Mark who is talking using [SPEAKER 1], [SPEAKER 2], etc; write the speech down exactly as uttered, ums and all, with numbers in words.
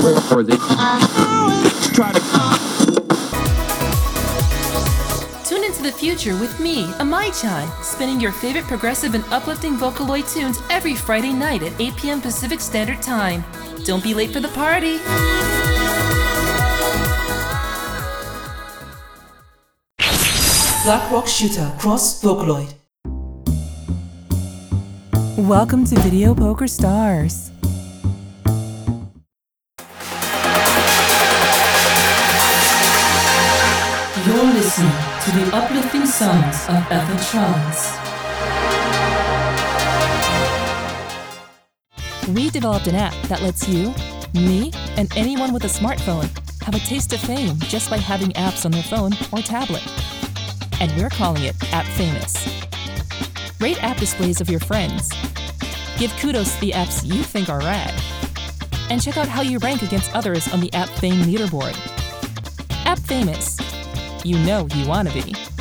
[SPEAKER 1] or they try to.
[SPEAKER 2] Tune into the future with me, Amai-chan, spinning your favorite progressive and uplifting Vocaloid tunes every Friday night at eight p m Pacific Standard Time. Don't be late for the party! Black Rock Shooter Cross Vocaloid. Welcome to Video Poker Stars. You're listening to the uplifting sounds of Ethel Trance. We developed an app that lets you, me, and anyone with a smartphone have a taste of fame just by having apps on their phone or tablet. And we're calling it App Famous. Rate app displays of your friends. Give kudos to the apps you think are rad. And check out how you rank against others on the App Fame leaderboard. App Famous. You know you want to be.